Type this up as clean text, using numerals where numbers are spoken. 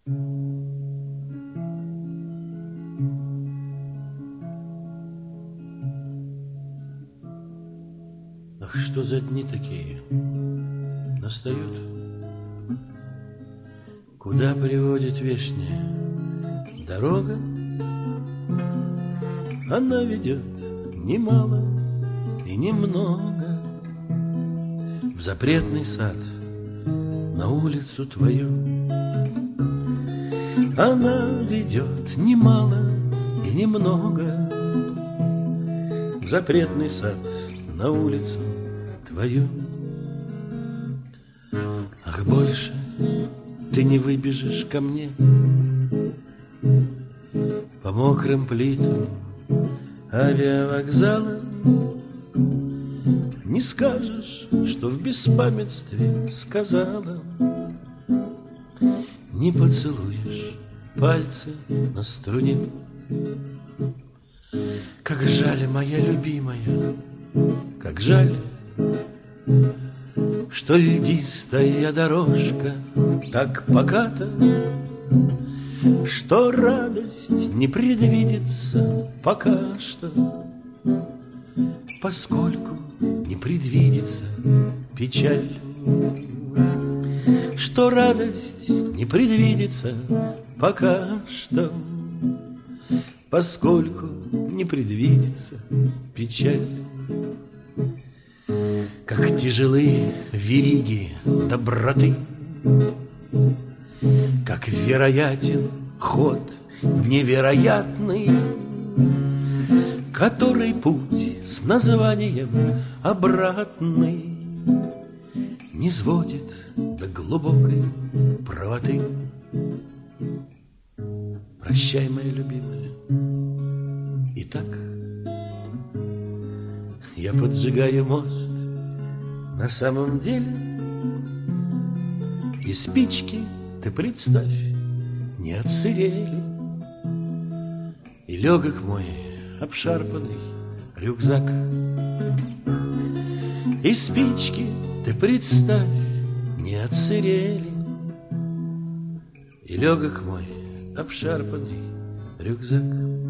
Ах, что за дни такие настают? Куда приводит вешняя дорога? Она ведет немало и немного в запретный сад, на улицу твою. Она ведет немало и немного в запретный сад, на улицу твою. Ах, больше ты не выбежишь ко мне по мокрым плитам авиавокзала, не скажешь, что в беспамятстве сказала, не поцелуешь пальцы на струне. Как жаль, моя любимая, как жаль, что льдистая дорожка так поката, что радость не предвидится пока что, поскольку не предвидится печаль. Что радость не предвидится пока что, поскольку не предвидится печаль. Как тяжелы вериги доброты, как вероятен ход невероятный, который путь с названием обратный не сводит до глубокой правоты. Прощай, моя любимая. Итак, я поджигаю мост на самом деле, и спички, ты представь, не отсырели, и легок мой обшарпанный рюкзак. И спички, ты представь, не отсырели, и легок мой обшарпанный рюкзак.